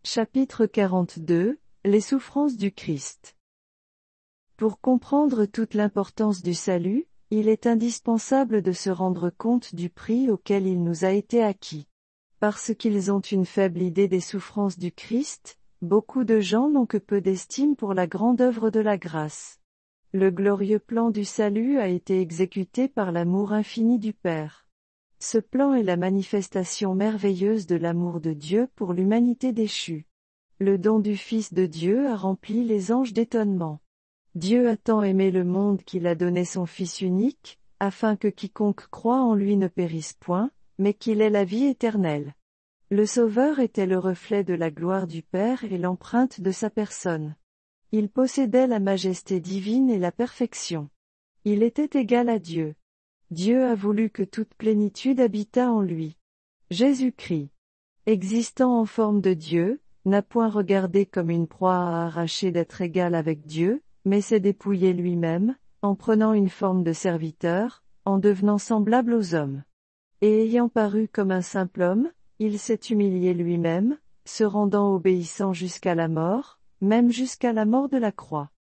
Chapitre 42 Les souffrances du Christ. Pour comprendre toute l'importance du salut, il est indispensable de se rendre compte du prix auquel il nous a été acquis. Parce qu'ils ont une faible idée des souffrances du Christ, beaucoup de gens n'ont que peu d'estime pour la grande œuvre de la grâce. Le glorieux plan du salut a été exécuté par l'amour infini du Père. Ce plan est la manifestation merveilleuse de l'amour de Dieu pour l'humanité déchue. Le don du Fils de Dieu a rempli les anges d'étonnement. Dieu a tant aimé le monde qu'il a donné son Fils unique, afin que quiconque croit en lui ne périsse point, mais qu'il ait la vie éternelle. Le Sauveur était le reflet de la gloire du Père et l'empreinte de sa personne. Il possédait la majesté divine et la perfection. Il était égal à Dieu. Dieu a voulu que toute plénitude habitât en lui. Jésus-Christ, existant en forme de Dieu, n'a point regardé comme une proie à arracher d'être égal avec Dieu, mais s'est dépouillé lui-même, en prenant une forme de serviteur, en devenant semblable aux hommes. Et ayant paru comme un simple homme, il s'est humilié lui-même, se rendant obéissant jusqu'à la mort, même jusqu'à la mort de la croix.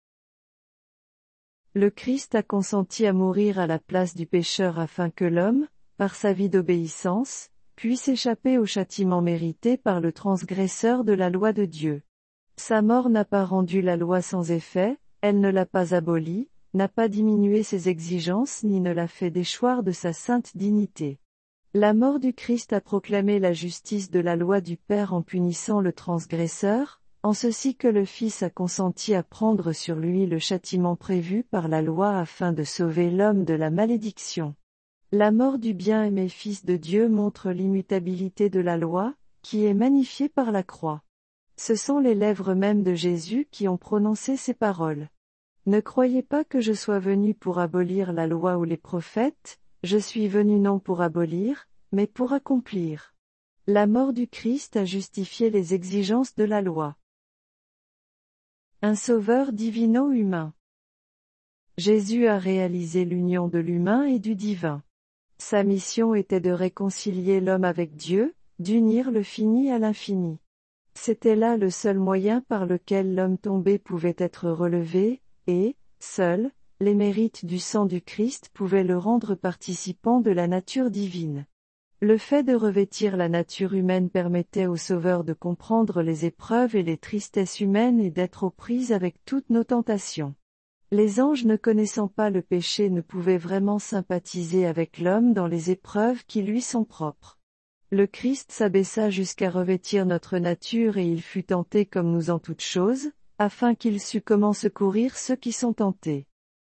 Le Christ a consenti à mourir à la place du pécheur afin que l'homme, par sa vie d'obéissance, puisse échapper au châtiment mérité par le transgresseur de la loi de Dieu. Sa mort n'a pas rendu la loi sans effet, elle ne l'a pas abolie, n'a pas diminué ses exigences ni ne l'a fait déchoir de sa sainte dignité. La mort du Christ a proclamé la justice de la loi du Père en punissant le transgresseur, en ceci que le Fils a consenti à prendre sur lui le châtiment prévu par la loi afin de sauver l'homme de la malédiction. La mort du bien-aimé Fils de Dieu montre l'immutabilité de la loi, qui est magnifiée par la croix. Ce sont les lèvres mêmes de Jésus qui ont prononcé ces paroles. Ne croyez pas que je sois venu pour abolir la loi ou les prophètes, je suis venu non pour abolir, mais pour accomplir. La mort du Christ a justifié les exigences de la loi. Un sauveur divino-humain. Jésus a réalisé l'union de l'humain et du divin. Sa mission était de réconcilier l'homme avec Dieu, d'unir le fini à l'infini. C'était là le seul moyen par lequel l'homme tombé pouvait être relevé, et, seuls, les mérites du sang du Christ pouvaient le rendre participant de la nature divine. Le fait de revêtir la nature humaine permettait au Sauveur de comprendre les épreuves et les tristesses humaines et d'être aux prises avec toutes nos tentations. Les anges ne connaissant pas le péché ne pouvaient vraiment sympathiser avec l'homme dans les épreuves qui lui sont propres. Le Christ s'abaissa jusqu'à revêtir notre nature et il fut tenté comme nous en toutes choses, afin qu'il sût comment secourir ceux qui sont tentés.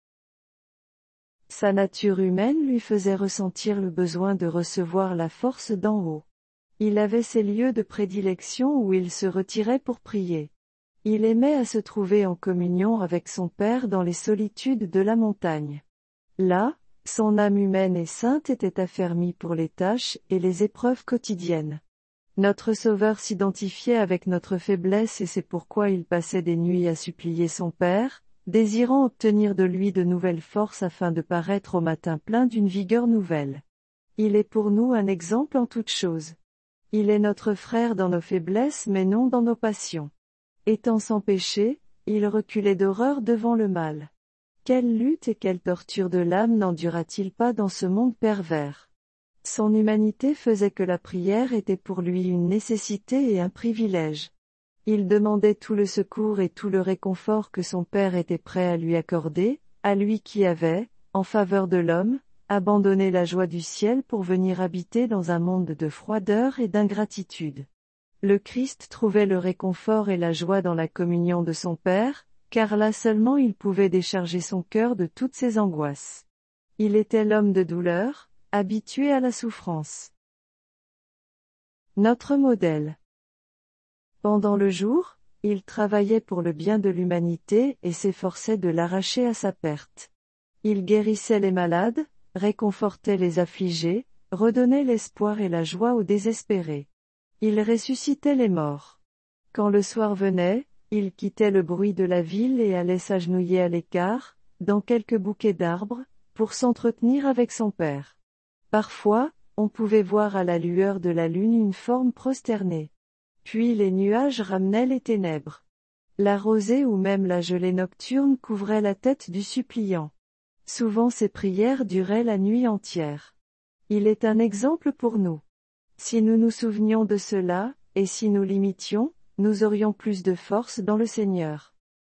Sa nature humaine lui faisait ressentir le besoin de recevoir la force d'en haut. Il avait ses lieux de prédilection où il se retirait pour prier. Il aimait à se trouver en communion avec son Père dans les solitudes de la montagne. Là, son âme humaine et sainte était affermie pour les tâches et les épreuves quotidiennes. Notre Sauveur s'identifiait avec notre faiblesse et c'est pourquoi il passait des nuits à supplier son Père, désirant obtenir de lui de nouvelles forces afin de paraître au matin plein d'une vigueur nouvelle. Il est pour nous un exemple en toutes choses. Il est notre frère dans nos faiblesses mais non dans nos passions. Étant sans péché, il reculait d'horreur devant le mal. Quelle lutte et quelle torture de l'âme n'endura-t-il pas dans ce monde pervers? Son humanité faisait que la prière était pour lui une nécessité et un privilège. Il demandait tout le secours et tout le réconfort que son Père était prêt à lui accorder, à lui qui avait, en faveur de l'homme, abandonné la joie du ciel pour venir habiter dans un monde de froideur et d'ingratitude. Le Christ trouvait le réconfort et la joie dans la communion de son Père, car là seulement il pouvait décharger son cœur de toutes ses angoisses. Il était l'homme de douleur, habitué à la souffrance. Notre modèle. Pendant le jour, il travaillait pour le bien de l'humanité et s'efforçait de l'arracher à sa perte. Il guérissait les malades, réconfortait les affligés, redonnait l'espoir et la joie aux désespérés. Il ressuscitait les morts. Quand le soir venait, il quittait le bruit de la ville et allait s'agenouiller à l'écart, dans quelques bouquets d'arbres, pour s'entretenir avec son Père. Parfois, on pouvait voir à la lueur de la lune une forme prosternée. Puis les nuages ramenaient les ténèbres. La rosée ou même la gelée nocturne couvrait la tête du suppliant. Souvent ses prières duraient la nuit entière. Il est un exemple pour nous. Si nous nous souvenions de cela, et si nous l'imitions, nous aurions plus de force dans le Seigneur.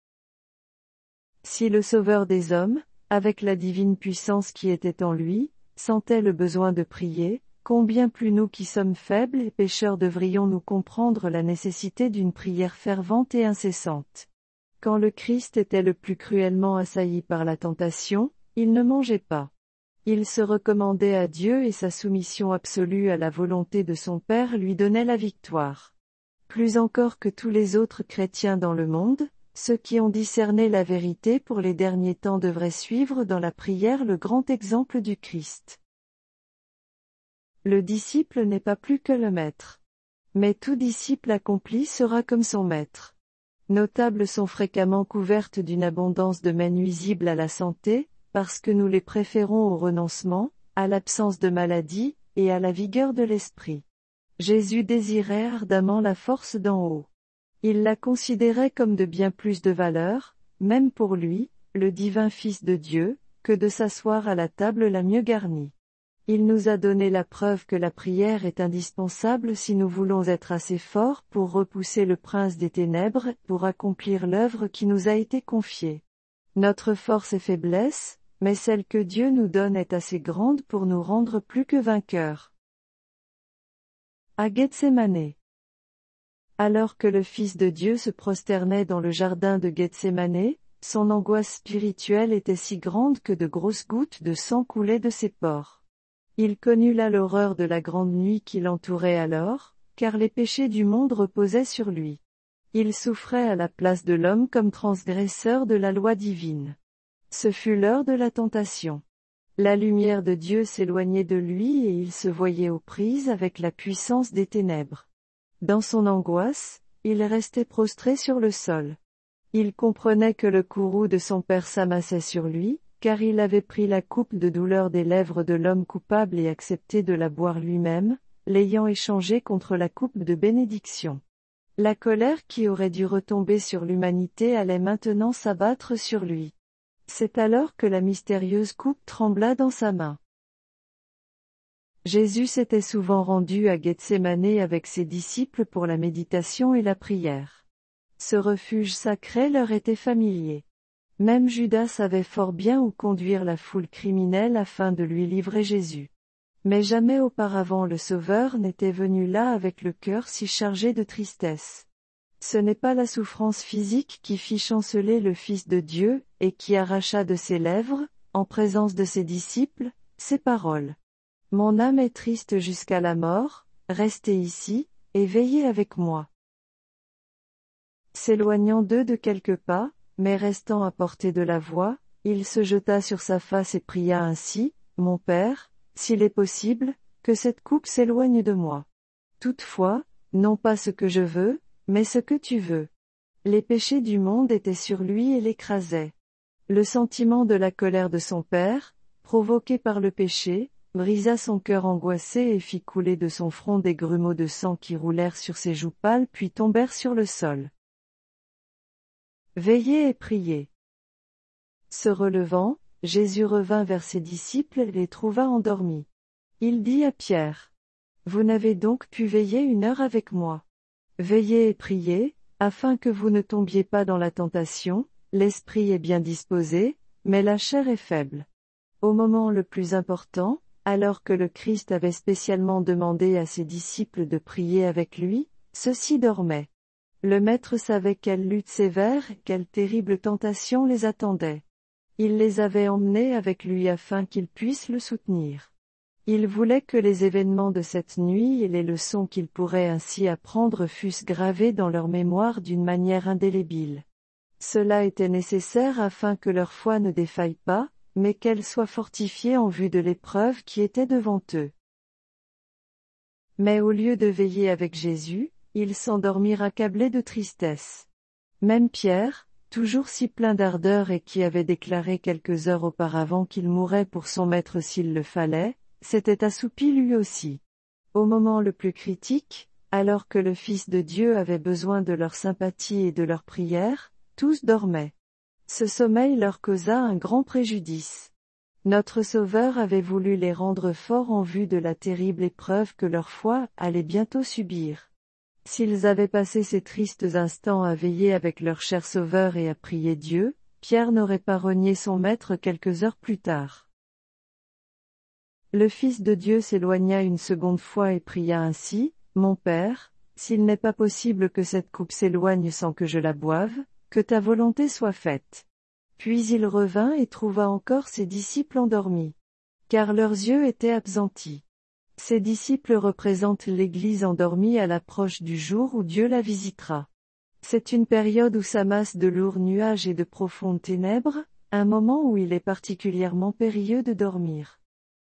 Si le Sauveur des hommes, avec la divine puissance qui était en lui, sentait le besoin de prier, combien plus nous qui sommes faibles et pécheurs devrions-nous comprendre la nécessité d'une prière fervente et incessante. Quand le Christ était le plus cruellement assailli par la tentation, il ne mangeait pas. Il se recommandait à Dieu et sa soumission absolue à la volonté de son Père lui donnait la victoire. Plus encore que tous les autres chrétiens dans le monde, ceux qui ont discerné la vérité pour les derniers temps devraient suivre dans la prière le grand exemple du Christ. Le disciple n'est pas plus que le maître. Mais tout disciple accompli sera comme son maître. Nos tables sont fréquemment couvertes d'une abondance de mets nuisibles à la santé, parce que nous les préférons au renoncement, à l'absence de maladie, et à la vigueur de l'esprit. Jésus désirait ardemment la force d'en haut. Il la considérait comme de bien plus de valeur, même pour lui, le divin Fils de Dieu, que de s'asseoir à la table la mieux garnie. Il nous a donné la preuve que la prière est indispensable si nous voulons être assez forts pour repousser le prince des ténèbres, pour accomplir l'œuvre qui nous a été confiée. Notre force est faiblesse, mais celle que Dieu nous donne est assez grande pour nous rendre plus que vainqueurs. À Gethsémane. Alors que le Fils de Dieu se prosternait dans le jardin de Gethsémane, son angoisse spirituelle était si grande que de grosses gouttes de sang coulaient de ses pores. Il connut là l'horreur de la grande nuit qui l'entourait alors, car les péchés du monde reposaient sur lui. Il souffrait à la place de l'homme comme transgresseur de la loi divine. Ce fut l'heure de la tentation. La lumière de Dieu s'éloignait de lui et il se voyait aux prises avec la puissance des ténèbres. Dans son angoisse, il restait prostré sur le sol. Il comprenait que le courroux de son père s'amassait sur lui, car il avait pris la coupe de douleur des lèvres de l'homme coupable et accepté de la boire lui-même, l'ayant échangée contre la coupe de bénédiction. La colère qui aurait dû retomber sur l'humanité allait maintenant s'abattre sur lui. C'est alors que la mystérieuse coupe trembla dans sa main. Jésus s'était souvent rendu à Gethsémane avec ses disciples pour la méditation et la prière. Ce refuge sacré leur était familier. Même Judas savait fort bien où conduire la foule criminelle afin de lui livrer Jésus. Mais jamais auparavant le Sauveur n'était venu là avec le cœur si chargé de tristesse. Ce n'est pas la souffrance physique qui fit chanceler le Fils de Dieu, et qui arracha de ses lèvres, en présence de ses disciples, ces paroles. « Mon âme est triste jusqu'à la mort, restez ici, et veillez avec moi. » S'éloignant d'eux de quelques pas, mais restant à portée de la voix, il se jeta sur sa face et pria ainsi, « Mon Père, s'il est possible, que cette coupe s'éloigne de moi. Toutefois, non pas ce que je veux, mais ce que tu veux. » Les péchés du monde étaient sur lui et l'écrasaient. Le sentiment de la colère de son Père, provoqué par le péché, brisa son cœur angoissé et fit couler de son front des grumeaux de sang qui roulèrent sur ses joues pâles puis tombèrent sur le sol. Veillez et priez. Se relevant, Jésus revint vers ses disciples et les trouva endormis. Il dit à Pierre, « Vous n'avez donc pu veiller 1 heure avec moi. Veillez et priez, afin que vous ne tombiez pas dans la tentation, l'esprit est bien disposé, mais la chair est faible. » Au moment le plus important, alors que le Christ avait spécialement demandé à ses disciples de prier avec lui, ceux-ci dormaient. Le Maître savait quelle lutte sévère, quelle terrible tentation les attendait. Il les avait emmenés avec lui afin qu'ils puissent le soutenir. Il voulait que les événements de cette nuit et les leçons qu'ils pourraient ainsi apprendre fussent gravés dans leur mémoire d'une manière indélébile. Cela était nécessaire afin que leur foi ne défaille pas, mais qu'elle soit fortifiée en vue de l'épreuve qui était devant eux. Mais au lieu de veiller avec Jésus, ils s'endormirent accablés de tristesse. Même Pierre, toujours si plein d'ardeur et qui avait déclaré quelques heures auparavant qu'il mourrait pour son maître s'il le fallait, s'était assoupi lui aussi. Au moment le plus critique, Alors que le Fils de Dieu avait besoin de leur sympathie et de leur prière, tous dormaient. Ce sommeil leur causa un grand préjudice. Notre Sauveur avait voulu les rendre forts en vue de la terrible épreuve que leur foi allait bientôt subir. S'ils avaient passé ces tristes instants à veiller avec leur cher Sauveur et à prier Dieu, Pierre n'aurait pas renié son maître quelques heures plus tard. Le Fils de Dieu s'éloigna une seconde fois et pria ainsi, « Mon Père, s'il n'est pas possible que cette coupe s'éloigne sans que je la boive, que ta volonté soit faite. » Puis il revint et trouva encore ses disciples endormis. Car leurs yeux étaient appesantis. Ces disciples représentent l'Église endormie à l'approche du jour où Dieu la visitera. C'est une période où s'amassent de lourds nuages et de profondes ténèbres, un moment où il est particulièrement périlleux de dormir.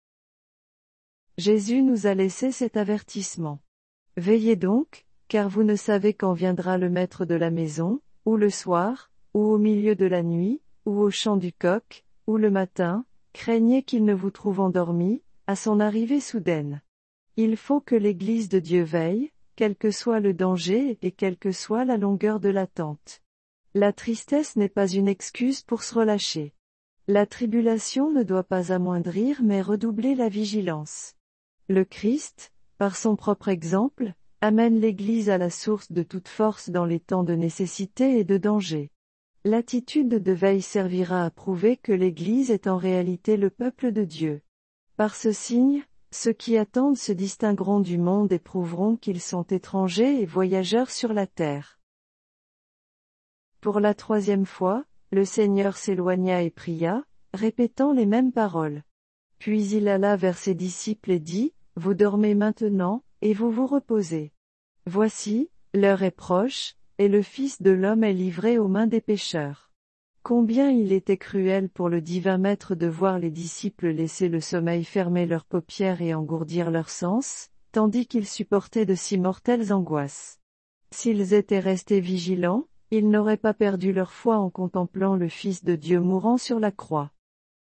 Jésus nous a laissé cet avertissement. Veillez donc, car vous ne savez quand viendra le maître de la maison, ou le soir, ou au milieu de la nuit, ou au chant du coq, ou le matin, craignez qu'il ne vous trouve endormis, à son arrivée soudaine. Il faut que l'Église de Dieu veille, quel que soit le danger et quelle que soit la longueur de l'attente. La tristesse n'est pas une excuse pour se relâcher. La tribulation ne doit pas amoindrir mais redoubler la vigilance. Le Christ, par son propre exemple, amène l'Église à la source de toute force dans les temps de nécessité et de danger. L'attitude de veille servira à prouver que l'Église est en réalité le peuple de Dieu. Par ce signe, ceux qui attendent se distingueront du monde et prouveront qu'ils sont étrangers et voyageurs sur la terre. Pour la troisième fois, le Seigneur s'éloigna et pria, répétant les mêmes paroles. Puis il alla vers ses disciples et dit, « Vous dormez maintenant, et vous vous reposez. Voici, l'heure est proche, et le Fils de l'homme est livré aux mains des pécheurs. » Combien il était cruel pour le divin Maître de voir les disciples laisser le sommeil fermer leurs paupières et engourdir leurs sens, tandis qu'ils supportaient de si mortelles angoisses. S'ils étaient restés vigilants, ils n'auraient pas perdu leur foi en contemplant le Fils de Dieu mourant sur la croix.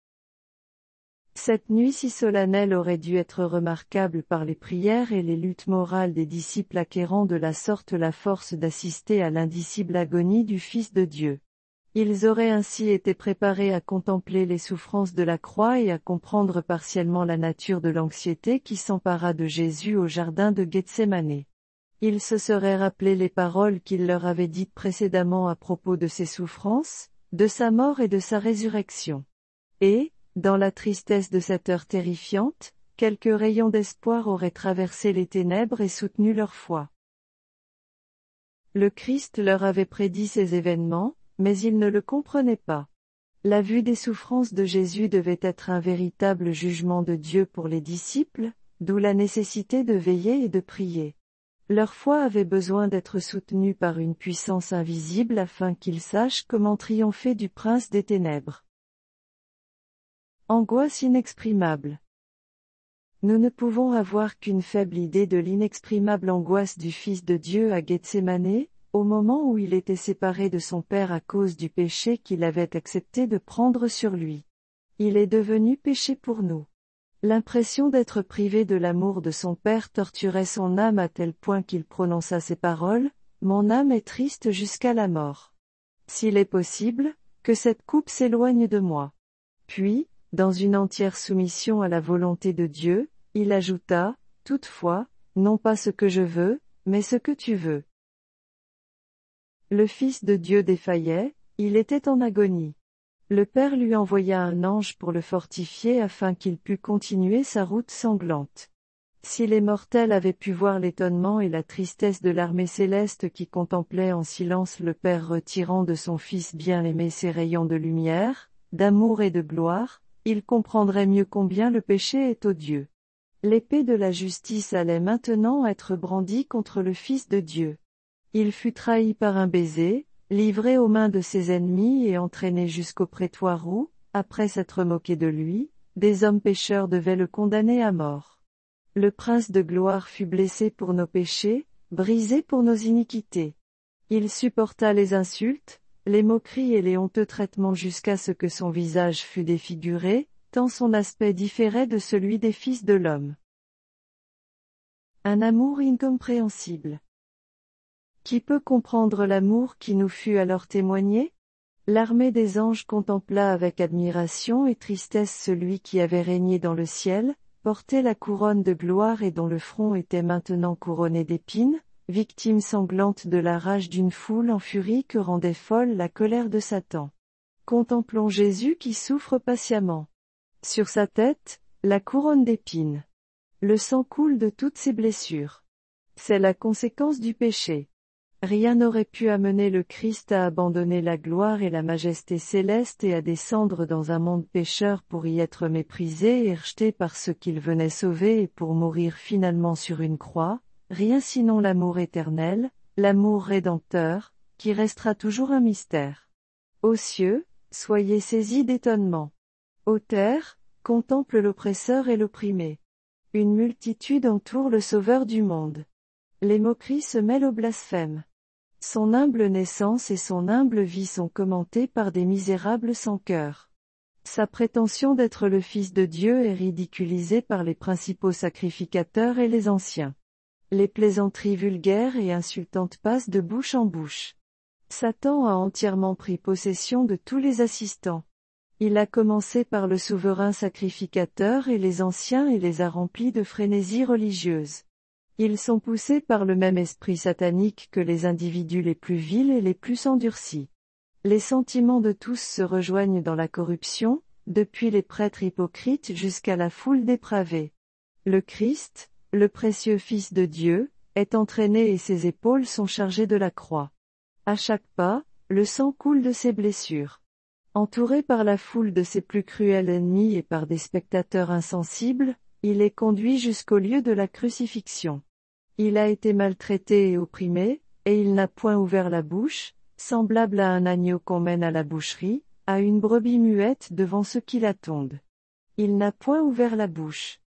Cette nuit si solennelle aurait dû être remarquable par les prières et les luttes morales des disciples acquérant de la sorte la force d'assister à l'indicible agonie du Fils de Dieu. Ils auraient ainsi été préparés à contempler les souffrances de la croix et à comprendre partiellement la nature de l'anxiété qui s'empara de Jésus au jardin de Gethsémanée. Ils se seraient rappelé les paroles qu'il leur avait dites précédemment à propos de ses souffrances, de sa mort et de sa résurrection. Et, dans la tristesse de cette heure terrifiante, quelques rayons d'espoir auraient traversé les ténèbres et soutenu leur foi. Le Christ leur avait prédit ces événements, mais ils ne le comprenaient pas. La vue des souffrances de Jésus devait être un véritable jugement de Dieu pour les disciples, d'où la nécessité de veiller et de prier. Leur foi avait besoin d'être soutenue par une puissance invisible afin qu'ils sachent comment triompher du prince des ténèbres. Angoisse inexprimable. Nous ne pouvons avoir qu'une faible idée de l'inexprimable angoisse du Fils de Dieu à Gethsémanée, au moment où il était séparé de son Père à cause du péché qu'il avait accepté de prendre sur lui. Il est devenu péché pour nous. L'impression d'être privé de l'amour de son Père torturait son âme à tel point qu'il prononça ces paroles, « Mon âme est triste jusqu'à la mort. S'il est possible, que cette coupe s'éloigne de moi. » Puis, dans une entière soumission à la volonté de Dieu, il ajouta, « Toutefois, non pas ce que je veux, mais ce que tu veux. » Le Fils de Dieu défaillait, il était en agonie. Le Père lui envoya un ange pour le fortifier afin qu'il pût continuer sa route sanglante. Si les mortels avaient pu voir l'étonnement et la tristesse de l'armée céleste qui contemplait en silence le Père retirant de son Fils bien-aimé ses rayons de lumière, d'amour et de gloire, ils comprendraient mieux combien le péché est odieux. L'épée de la justice allait maintenant être brandie contre le Fils de Dieu. Il fut trahi par un baiser, livré aux mains de ses ennemis et entraîné jusqu'au prétoire où, après s'être moqué de lui, des hommes pécheurs devaient le condamner à mort. Le prince de gloire fut blessé pour nos péchés, brisé pour nos iniquités. Il supporta les insultes, les moqueries et les honteux traitements jusqu'à ce que son visage fût défiguré, tant son aspect différait de celui des fils de l'homme. Un amour incompréhensible. Qui peut comprendre l'amour qui nous fut alors témoigné? L'armée des anges contempla avec admiration et tristesse celui qui avait régné dans le ciel, portait la couronne de gloire et dont le front était maintenant couronné d'épines, victime sanglante de la rage d'une foule en furie que rendait folle la colère de Satan. Contemplons Jésus qui souffre patiemment. Sur sa tête, la couronne d'épines. Le sang coule de toutes ses blessures. C'est la conséquence du péché. Rien n'aurait pu amener le Christ à abandonner la gloire et la majesté céleste et à descendre dans un monde pécheur pour y être méprisé et rejeté par ceux qu'il venait sauver et pour mourir finalement sur une croix, rien sinon l'amour éternel, l'amour rédempteur, qui restera toujours un mystère. Aux cieux, soyez saisis d'étonnement. Aux terres, contemple l'oppresseur et l'opprimé. Une multitude entoure le Sauveur du monde. Les moqueries se mêlent au blasphème. Son humble naissance et son humble vie sont commentées par des misérables sans cœur. Sa prétention d'être le Fils de Dieu est ridiculisée par les principaux sacrificateurs et les anciens. Les plaisanteries vulgaires et insultantes passent de bouche en bouche. Satan a entièrement pris possession de tous les assistants. Il a commencé par le souverain sacrificateur et les anciens et les a remplis de frénésie religieuse. Ils sont poussés par le même esprit satanique que les individus les plus vils et les plus endurcis. Les sentiments de tous se rejoignent dans la corruption, depuis les prêtres hypocrites jusqu'à la foule dépravée. Le Christ, le précieux Fils de Dieu, est entraîné et ses épaules sont chargées de la croix. À chaque pas, le sang coule de ses blessures. Entouré par la foule de ses plus cruels ennemis et par des spectateurs insensibles, il est conduit jusqu'au lieu de la crucifixion. Il a été maltraité et opprimé, et il n'a point ouvert la bouche, semblable à un agneau qu'on mène à la boucherie, à une brebis muette devant ceux qui la tondent. Il n'a point ouvert la bouche.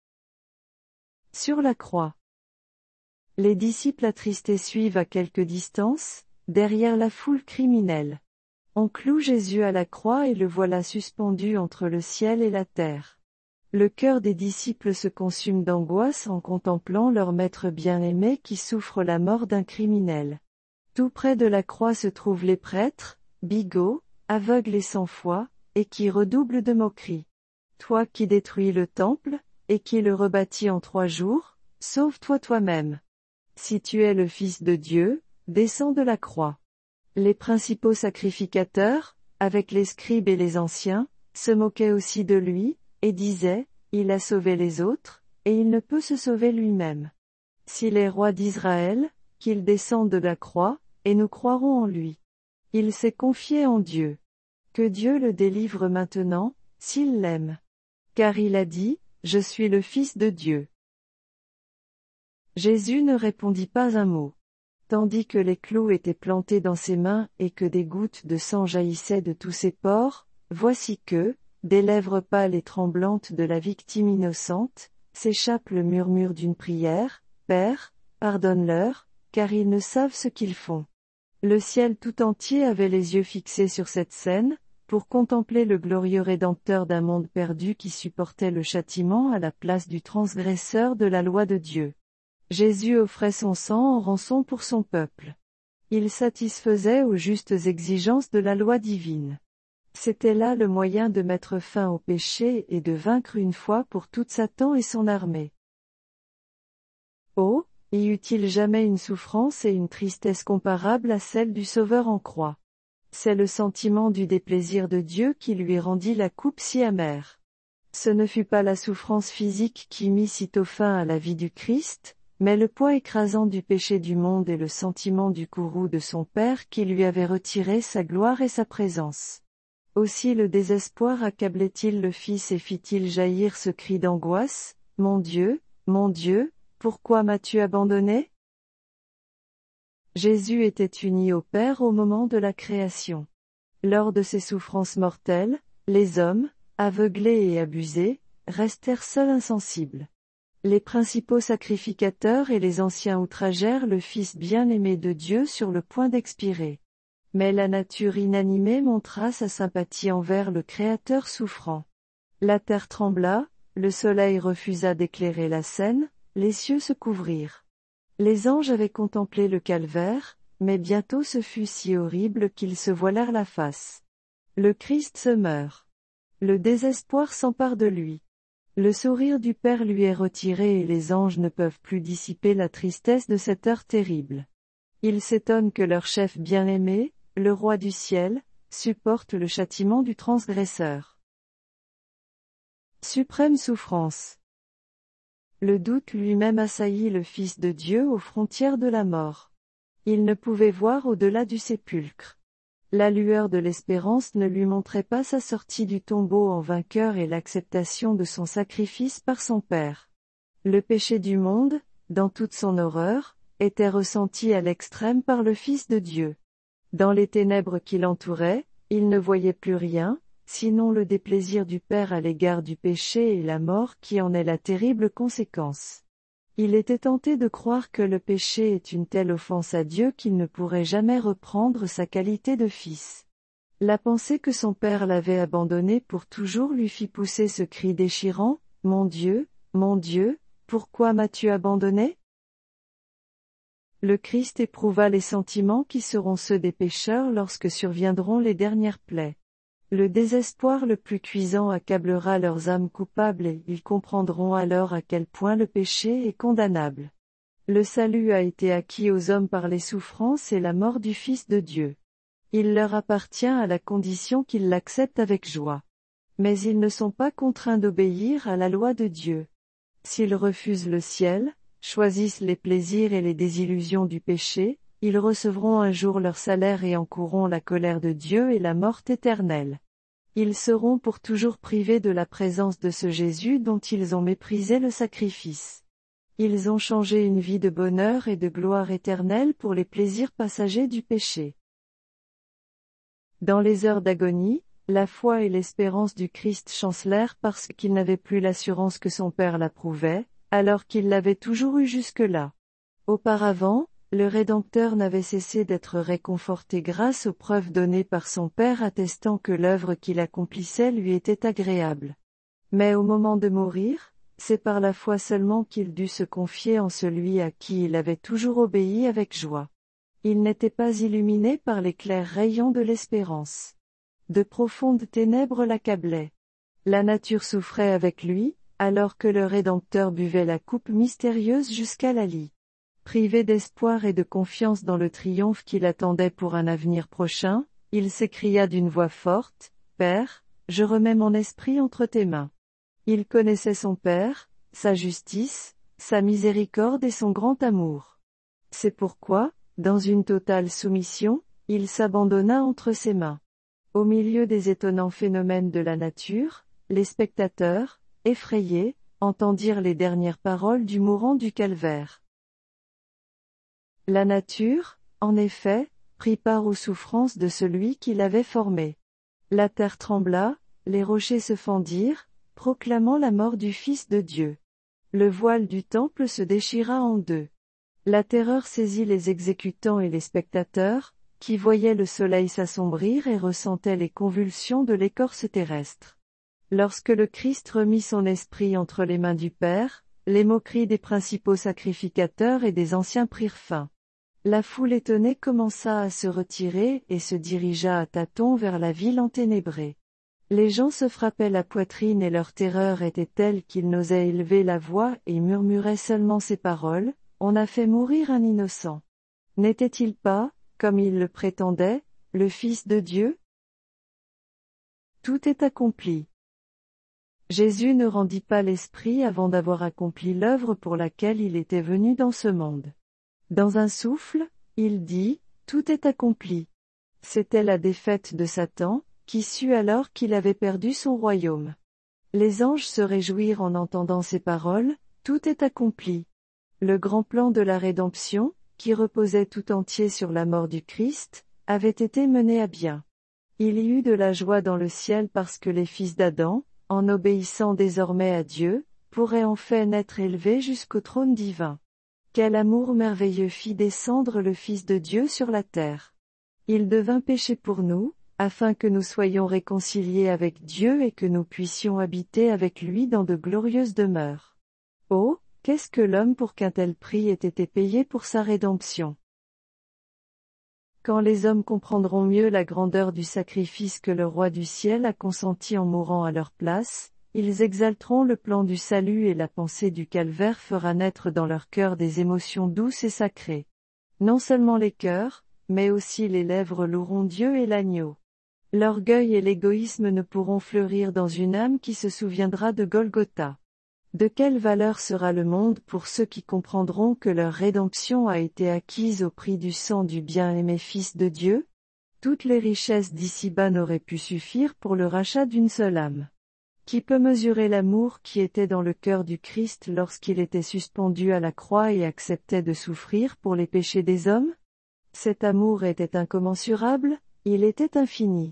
Sur la croix. Les disciples attristés suivent à quelque distance, derrière la foule criminelle. On cloue Jésus à la croix et le voilà suspendu entre le ciel et la terre. Le cœur des disciples se consume d'angoisse en contemplant leur maître bien-aimé qui souffre la mort d'un criminel. Tout près de la croix se trouvent les prêtres, bigots, aveugles et sans foi, et qui redoublent de moqueries. Toi qui détruis le temple, et qui le rebâtis en 3 jours, sauve-toi toi-même. Si tu es le Fils de Dieu, descends de la croix. Les principaux sacrificateurs, avec les scribes et les anciens, se moquaient aussi de lui, et disaient, il a sauvé les autres, et il ne peut se sauver lui-même. S'il est roi d'Israël, qu'il descende de la croix, et nous croirons en lui. Il s'est confié en Dieu. Que Dieu le délivre maintenant, s'il l'aime. Car il a dit, je suis le Fils de Dieu. Jésus ne répondit pas un mot. Tandis que les clous étaient plantés dans ses mains et que des gouttes de sang jaillissaient de tous ses pores, voici que, des lèvres pâles et tremblantes de la victime innocente, s'échappe le murmure d'une prière, « Père, pardonne-leur, car ils ne savent ce qu'ils font. » Le ciel tout entier avait les yeux fixés sur cette scène, pour contempler le glorieux Rédempteur d'un monde perdu qui supportait le châtiment à la place du transgresseur de la loi de Dieu. Jésus offrait son sang en rançon pour son peuple. Il satisfaisait aux justes exigences de la loi divine. C'était là le moyen de mettre fin au péché et de vaincre une fois pour toutes Satan et son armée. Oh, y eut-il jamais une souffrance et une tristesse comparables à celle du Sauveur en croix? C'est le sentiment du déplaisir de Dieu qui lui rendit la coupe si amère. Ce ne fut pas la souffrance physique qui mit sitôt fin à la vie du Christ, mais le poids écrasant du péché du monde et le sentiment du courroux de son Père qui lui avait retiré sa gloire et sa présence. Aussi le désespoir accablait-il le Fils et fit-il jaillir ce cri d'angoisse, « Mon Dieu, pourquoi m'as-tu abandonné ?» Jésus était uni au Père au moment de la création. Lors de ses souffrances mortelles, les hommes, aveuglés et abusés, restèrent seuls insensibles. Les principaux sacrificateurs et les anciens outragèrent le Fils bien-aimé de Dieu sur le point d'expirer. Mais la nature inanimée montra sa sympathie envers le Créateur souffrant. La terre trembla, le soleil refusa d'éclairer la scène, les cieux se couvrirent. Les anges avaient contemplé le calvaire, mais bientôt ce fut si horrible qu'ils se voilèrent la face. Le Christ se meurt. Le désespoir s'empare de lui. Le sourire du Père lui est retiré et les anges ne peuvent plus dissiper la tristesse de cette heure terrible. Ils s'étonnent que leur chef bien-aimé, le roi du ciel, supporte le châtiment du transgresseur. Suprême souffrance. Le doute lui-même assaillit le Fils de Dieu aux frontières de la mort. Il ne pouvait voir au-delà du sépulcre. La lueur de l'espérance ne lui montrait pas sa sortie du tombeau en vainqueur et l'acceptation de son sacrifice par son Père. Le péché du monde, dans toute son horreur, était ressenti à l'extrême par le Fils de Dieu. Dans les ténèbres qui l'entouraient, il ne voyait plus rien, sinon le déplaisir du Père à l'égard du péché et la mort qui en est la terrible conséquence. Il était tenté de croire que le péché est une telle offense à Dieu qu'il ne pourrait jamais reprendre sa qualité de fils. La pensée que son Père l'avait abandonné pour toujours lui fit pousser ce cri déchirant, « Mon Dieu, pourquoi m'as-tu abandonné ?» Le Christ éprouva les sentiments qui seront ceux des pécheurs lorsque surviendront les dernières plaies. Le désespoir le plus cuisant accablera leurs âmes coupables et ils comprendront alors à quel point le péché est condamnable. Le salut a été acquis aux hommes par les souffrances et la mort du Fils de Dieu. Il leur appartient à la condition qu'ils l'acceptent avec joie. Mais ils ne sont pas contraints d'obéir à la loi de Dieu. S'ils refusent le ciel, choisissent les plaisirs et les désillusions du péché, ils recevront un jour leur salaire et encourront la colère de Dieu et la mort éternelle. Ils seront pour toujours privés de la présence de ce Jésus dont ils ont méprisé le sacrifice. Ils ont changé une vie de bonheur et de gloire éternelle pour les plaisirs passagers du péché. Dans les heures d'agonie, la foi et l'espérance du Christ chancelèrent parce qu'il n'avait plus l'assurance que son Père l'approuvait, alors qu'il l'avait toujours eu jusque-là. Auparavant, le Rédempteur n'avait cessé d'être réconforté grâce aux preuves données par son Père attestant que l'œuvre qu'il accomplissait lui était agréable. Mais au moment de mourir, c'est par la foi seulement qu'il dut se confier en celui à qui il avait toujours obéi avec joie. Il n'était pas illuminé par les clairs rayons de l'espérance. De profondes ténèbres l'accablaient. La nature souffrait avec lui, alors que le Rédempteur buvait la coupe mystérieuse jusqu'à la lie. Privé d'espoir et de confiance dans le triomphe qui l'attendait pour un avenir prochain, il s'écria d'une voix forte, « Père, je remets mon esprit entre tes mains. » Il connaissait son Père, sa justice, sa miséricorde et son grand amour. C'est pourquoi, dans une totale soumission, il s'abandonna entre ses mains. Au milieu des étonnants phénomènes de la nature, les spectateurs, effrayés, entendirent les dernières paroles du mourant du calvaire. La nature, en effet, prit part aux souffrances de celui qui l'avait formé. La terre trembla, les rochers se fendirent, proclamant la mort du Fils de Dieu. Le voile du temple se déchira en deux. La terreur saisit les exécutants et les spectateurs, qui voyaient le soleil s'assombrir et ressentaient les convulsions de l'écorce terrestre. Lorsque le Christ remit son esprit entre les mains du Père, les moqueries des principaux sacrificateurs et des anciens prirent fin. La foule étonnée commença à se retirer et se dirigea à tâtons vers la ville enténébrée. Les gens se frappaient la poitrine et leur terreur était telle qu'ils n'osaient élever la voix et murmuraient seulement ces paroles, « On a fait mourir un innocent. N'était-il pas, comme il le prétendait, le Fils de Dieu ? Tout est accompli. » Jésus ne rendit pas l'esprit avant d'avoir accompli l'œuvre pour laquelle il était venu dans ce monde. Dans un souffle, il dit, « Tout est accompli. » C'était la défaite de Satan, qui sut alors qu'il avait perdu son royaume. Les anges se réjouirent en entendant ces paroles, « Tout est accompli. » Le grand plan de la rédemption, qui reposait tout entier sur la mort du Christ, avait été mené à bien. Il y eut de la joie dans le ciel parce que les fils d'Adam, en obéissant désormais à Dieu, pourraient enfin être élevés jusqu'au trône divin. Quel amour merveilleux fit descendre le Fils de Dieu sur la terre. Il devint péché pour nous, afin que nous soyons réconciliés avec Dieu et que nous puissions habiter avec lui dans de glorieuses demeures. Oh, Qu'est-ce que l'homme pour qu'un tel prix ait été payé pour sa rédemption? Quand les hommes comprendront mieux la grandeur du sacrifice que le roi du ciel a consenti en mourant à leur place, ils exalteront le plan du salut et la pensée du calvaire fera naître dans leur cœur des émotions douces et sacrées. Non seulement les cœurs, mais aussi les lèvres loueront Dieu et l'agneau. L'orgueil et l'égoïsme ne pourront fleurir dans une âme qui se souviendra de Golgotha. De quelle valeur sera le monde pour ceux qui comprendront que leur rédemption a été acquise au prix du sang du bien-aimé Fils de Dieu? Toutes les richesses d'ici-bas n'auraient pu suffire pour le rachat d'une seule âme. Qui peut mesurer l'amour qui était dans le cœur du Christ lorsqu'il était suspendu à la croix et acceptait de souffrir pour les péchés des hommes? Cet amour était incommensurable, il était infini.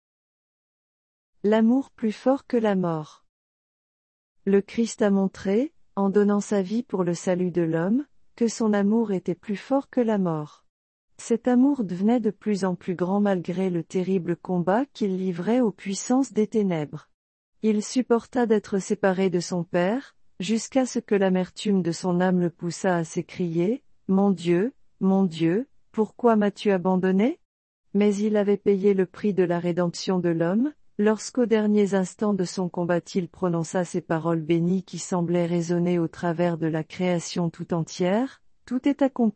L'amour plus fort que la mort. Le Christ a montré, en donnant sa vie pour le salut de l'homme, que son amour était plus fort que la mort. Cet amour devenait de plus en plus grand malgré le terrible combat qu'il livrait aux puissances des ténèbres. Il supporta d'être séparé de son Père, jusqu'à ce que l'amertume de son âme le poussa à s'écrier, « Mon Dieu, pourquoi m'as-tu abandonné ?» Mais il avait payé le prix de la rédemption de l'homme, lorsqu'aux derniers instants de son combat il prononça ces paroles bénies qui semblaient résonner au travers de la création tout entière, « Tout est accompli ».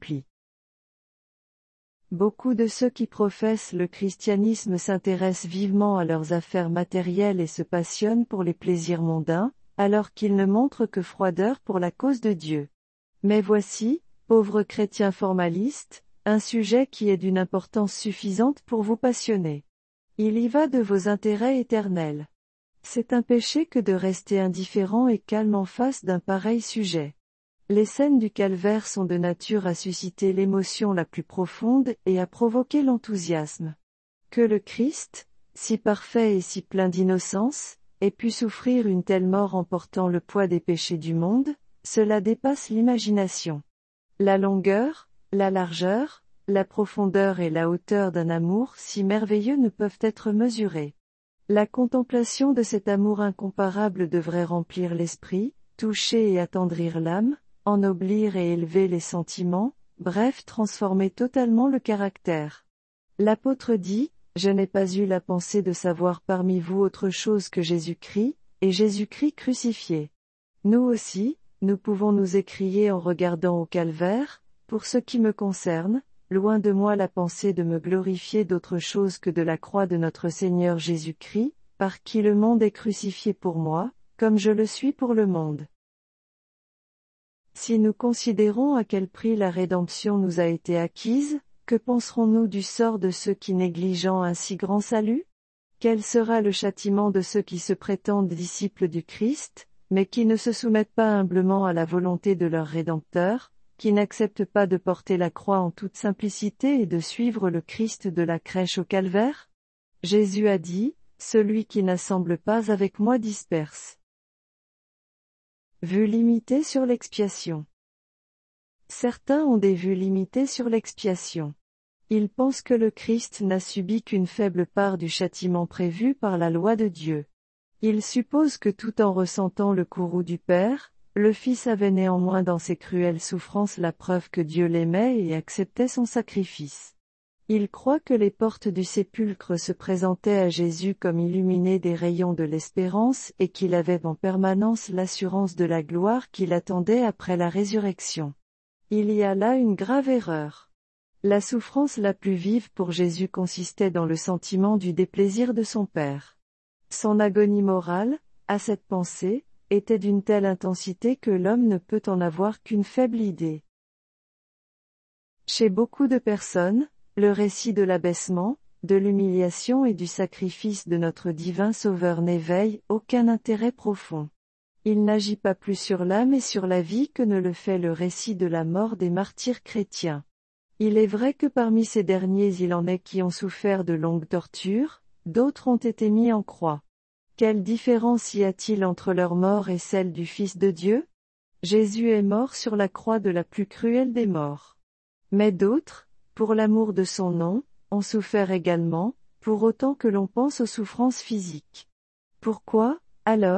Beaucoup de ceux qui professent le christianisme s'intéressent vivement à leurs affaires matérielles et se passionnent pour les plaisirs mondains, alors qu'ils ne montrent que froideur pour la cause de Dieu. Mais voici, pauvres chrétiens formalistes, un sujet qui est d'une importance suffisante pour vous passionner. Il y va de vos intérêts éternels. C'est un péché que de rester indifférent et calme en face d'un pareil sujet. Les scènes du calvaire sont de nature à susciter l'émotion la plus profonde et à provoquer l'enthousiasme. Que le Christ, si parfait et si plein d'innocence, ait pu souffrir une telle mort en portant le poids des péchés du monde, cela dépasse l'imagination. La longueur, la largeur, la profondeur et la hauteur d'un amour si merveilleux ne peuvent être mesurés. La contemplation de cet amour incomparable devrait remplir l'esprit, toucher et attendrir l'âme, ennoblir et élever les sentiments, bref transformer totalement le caractère. L'apôtre dit, « Je n'ai pas eu la pensée de savoir parmi vous autre chose que Jésus-Christ, et Jésus-Christ crucifié. » Nous aussi, nous pouvons nous écrier en regardant au calvaire, « Pour ce qui me concerne, loin de moi la pensée de me glorifier d'autre chose que de la croix de notre Seigneur Jésus-Christ, par qui le monde est crucifié pour moi, comme je le suis pour le monde. » Si nous considérons à quel prix la rédemption nous a été acquise, que penserons-nous du sort de ceux qui négligeant un si grand salut? Quel sera le châtiment de ceux qui se prétendent disciples du Christ, mais qui ne se soumettent pas humblement à la volonté de leur Rédempteur, qui n'acceptent pas de porter la croix en toute simplicité et de suivre le Christ de la crèche au calvaire? Jésus a dit, « Celui qui n'assemble pas avec moi disperse. » Vues limitées sur l'expiation. Certains ont des vues limitées sur l'expiation. Ils pensent que le Christ n'a subi qu'une faible part du châtiment prévu par la loi de Dieu. Ils supposent que tout en ressentant le courroux du Père, le Fils avait néanmoins dans ses cruelles souffrances la preuve que Dieu l'aimait et acceptait son sacrifice. Ils croient que les portes du sépulcre se présentaient à Jésus comme illuminées des rayons de l'espérance et qu'il avait en permanence l'assurance de la gloire qui l'attendait après la résurrection. Il y a là une grave erreur. La souffrance la plus vive pour Jésus consistait dans le sentiment du déplaisir de son Père. Son agonie morale, à cette pensée, était d'une telle intensité que l'homme ne peut en avoir qu'une faible idée. Chez beaucoup de personnes, le récit de l'abaissement, de l'humiliation et du sacrifice de notre divin Sauveur n'éveille aucun intérêt profond. Il n'agit pas plus sur l'âme et sur la vie que ne le fait le récit de la mort des martyrs chrétiens. Il est vrai que parmi ces derniers il en est qui ont souffert de longues tortures, d'autres ont été mis en croix. Quelle différence y a-t-il entre leur mort et celle du Fils de Dieu? Jésus est mort sur la croix de la plus cruelle des morts. Mais d'autres, pour l'amour de son nom, ont souffert également, pour autant que l'on pense aux souffrances physiques. Pourquoi, alors,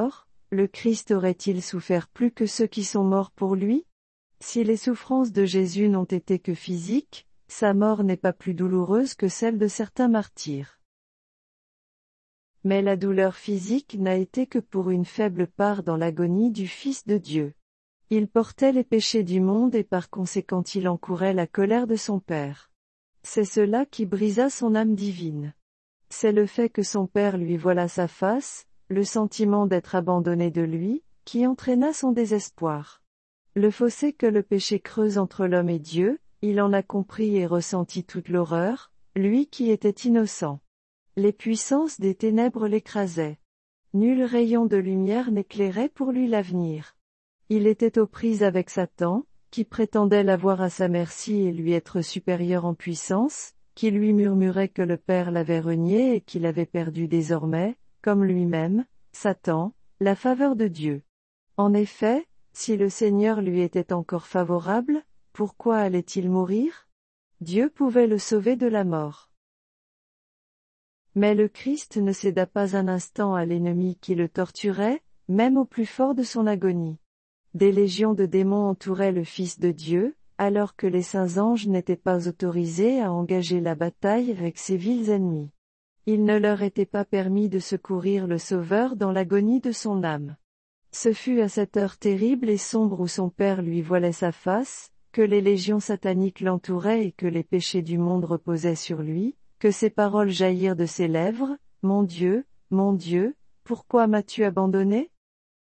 le Christ aurait-il souffert plus que ceux qui sont morts pour lui? Si les souffrances de Jésus n'ont été que physiques, sa mort n'est pas plus douloureuse que celle de certains martyrs. Mais la douleur physique n'a été que pour une faible part dans l'agonie du Fils de Dieu. Il portait les péchés du monde et par conséquent il encourait la colère de son Père. C'est cela qui brisa son âme divine. C'est le fait que son Père lui voila sa face, le sentiment d'être abandonné de lui, qui entraîna son désespoir. Le fossé que le péché creuse entre l'homme et Dieu, il en a compris et ressenti toute l'horreur, lui qui était innocent. Les puissances des ténèbres l'écrasaient. Nul rayon de lumière n'éclairait pour lui l'avenir. Il était aux prises avec Satan, qui prétendait l'avoir à sa merci et lui être supérieur en puissance, qui lui murmurait que le Père l'avait renié et qu'il avait perdu désormais, comme lui-même, Satan, la faveur de Dieu. En effet, si le Seigneur lui était encore favorable, pourquoi allait-il mourir? Dieu pouvait le sauver de la mort. Mais le Christ ne céda pas un instant à l'ennemi qui le torturait, même au plus fort de son agonie. Des légions de démons entouraient le Fils de Dieu, alors que les saints anges n'étaient pas autorisés à engager la bataille avec ces vils ennemis. Il ne leur était pas permis de secourir le Sauveur dans l'agonie de son âme. Ce fut à cette heure terrible et sombre où son Père lui voilait sa face, que les légions sataniques l'entouraient et que les péchés du monde reposaient sur lui, que ces paroles jaillirent de ses lèvres, « Mon Dieu, pourquoi m'as-tu abandonné ?»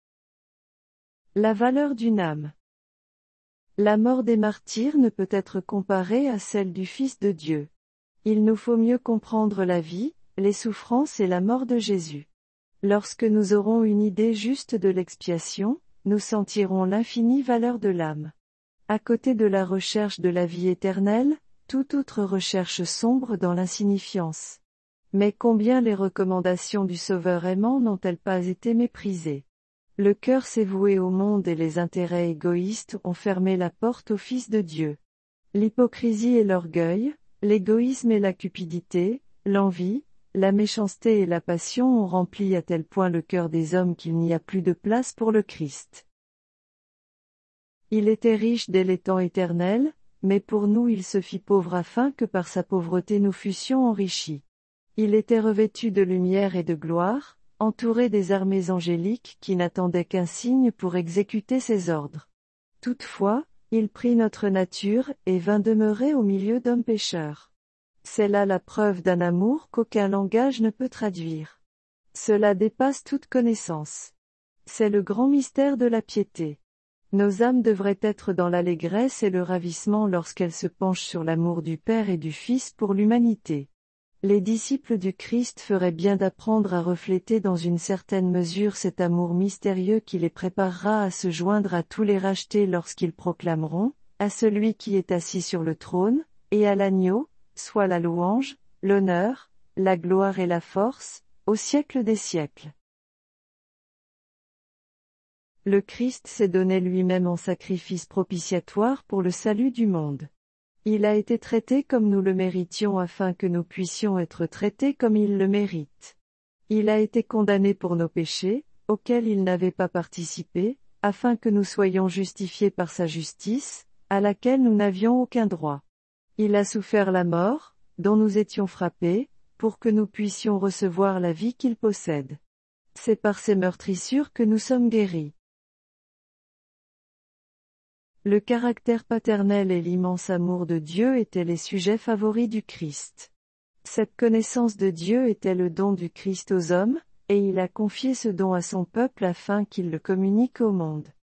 La valeur d'une âme. La mort des martyrs ne peut être comparée à celle du Fils de Dieu. Il nous faut mieux comprendre la vie, les souffrances et la mort de Jésus. Lorsque nous aurons une idée juste de l'expiation, nous sentirons l'infinie valeur de l'âme. À côté de la recherche de la vie éternelle, toute autre recherche sombre dans l'insignifiance. Mais combien les recommandations du Sauveur aimant n'ont-elles pas été méprisées? Le cœur s'est voué au monde et les intérêts égoïstes ont fermé la porte au Fils de Dieu. L'hypocrisie et l'orgueil, l'égoïsme et la cupidité, l'envie, la méchanceté et la passion ont rempli à tel point le cœur des hommes qu'il n'y a plus de place pour le Christ. Il était riche dès les temps éternels, mais pour nous il se fit pauvre afin que par sa pauvreté nous fussions enrichis. Il était revêtu de lumière et de gloire, entouré des armées angéliques qui n'attendaient qu'un signe pour exécuter ses ordres. Toutefois, il prit notre nature et vint demeurer au milieu d'hommes pécheurs. C'est là la preuve d'un amour qu'aucun langage ne peut traduire. Cela dépasse toute connaissance. C'est le grand mystère de la piété. Nos âmes devraient être dans l'allégresse et le ravissement lorsqu'elles se penchent sur l'amour du Père et du Fils pour l'humanité. Les disciples du Christ feraient bien d'apprendre à refléter dans une certaine mesure cet amour mystérieux qui les préparera à se joindre à tous les rachetés lorsqu'ils proclameront, à celui qui est assis sur le trône, et à l'agneau, soit la louange, l'honneur, la gloire et la force, au siècle des siècles. Le Christ s'est donné lui-même en sacrifice propitiatoire pour le salut du monde. Il a été traité comme nous le méritions afin que nous puissions être traités comme il le mérite. Il a été condamné pour nos péchés, auxquels il n'avait pas participé, afin que nous soyons justifiés par sa justice, à laquelle nous n'avions aucun droit. Il a souffert la mort, dont nous étions frappés, pour que nous puissions recevoir la vie qu'il possède. C'est par ses meurtrissures que nous sommes guéris. Le caractère paternel et l'immense amour de Dieu étaient les sujets favoris du Christ. Cette connaissance de Dieu était le don du Christ aux hommes, et il a confié ce don à son peuple afin qu'il le communique au monde.